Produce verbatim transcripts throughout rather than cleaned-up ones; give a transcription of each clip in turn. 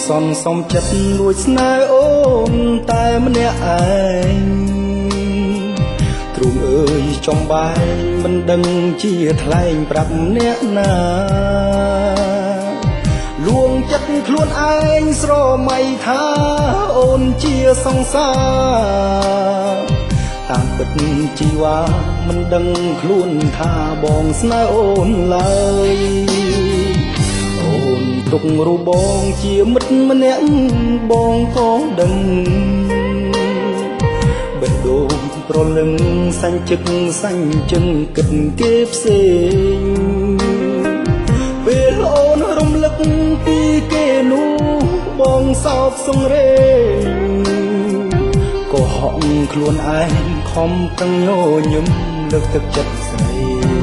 សន់សំចិត្តលួចស្នេហ៍អូនតែម្នាក់ឯងទ្រូងអើយចំបែងមិនដឹងជាថ្លែងប្រាប់អ្នកណាលួងចិត្តខ្លួនឯងស្រមៃថាអូនជាសង្សារតាមពិតជីវ៉ាមិនដឹងខ្លួនថាបងស្នេហ៍អូនឡើយអូនទុករូបបងជាមិត្តម្នាក់បងក៏ដឹងបេះដូងប្រលឹងសាញ់ជឹកសាញ់ជឹងគិតគេផ្សេងពេលអូនរំលឹកពីគេនោះបងសោកសង្រេងក៏ហក់ខ្លួនឯងខំប្រឹងញញឹមលើកទឹកចិត្តស្រី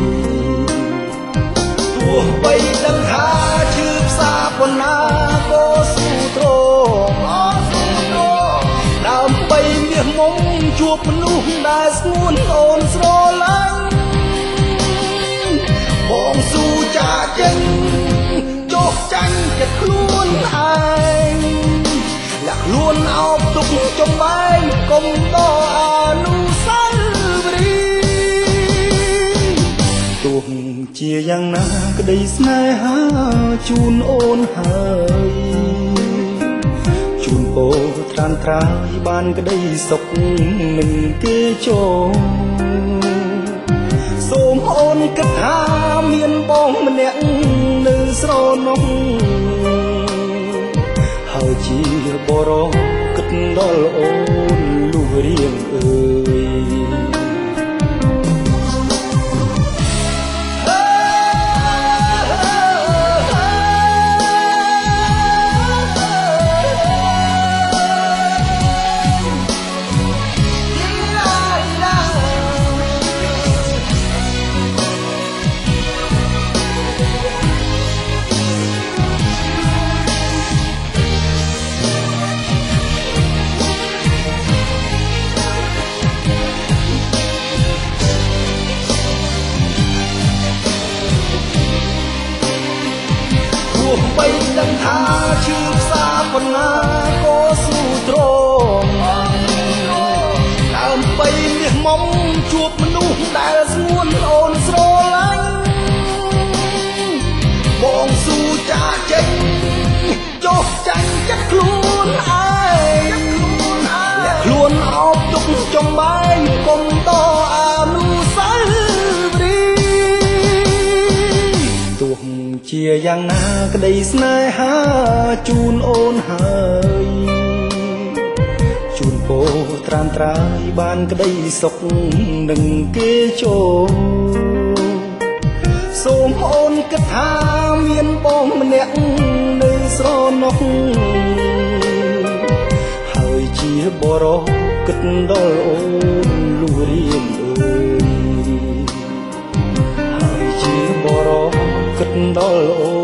ទោះបីដឹងថាឈឺផ្សាប៉ុណ្ណាក៏ស៊ូទ្រងអត់ស៊ូទ្រងដើម្បីមាសមុំជួបមនុស្សដែលស្ងួនអូនស្រឡាញ់បងស៊ូចាចេញចុះចាញ់ចិត្តខ្លួនឯងលាក់ខ្លួនអោបទុកចំបែងកុំតអនុស្សាវរីយ៍ទោះជាយ៉ាងណាក្តីស្នេហាជូនអូនហើយជូនពោត្រានត្រាយបានក្តីសុខនឹងគេចូលសូមអូនគិតថាមានបងម្នាក់នៅស្រណុកហើយជាបរោគិតដល់អូនលុះរៀងអើយទោះបីដឹងថាឈឺផ្សាប៉ុណ្ណាក៏ស៊ូទ្រងដើម្បីមាសមុំជួបមនុស្សដែលស្ងួនអូនស្រឡាញ់បងស៊ូចាចេញចុះចាញ់ចិត្តខ្លួនឯងលាក់ខ្លួនអោបទុកចំបែងកុំតអនុស្សាវរីយ៍ទោះជាយ៉ាងណាក្តីស្នេហាជូនអូនហើយជូនពោត្រានត្រាយបានក្តីសុខនឹងគេចូលសូមអូនគិតថាមានបងម្នាក់នៅស្រណុកហើយជាបរោគិតដល់អូនលុះរៀងអើយហើយជាបរោគិតដល់អូ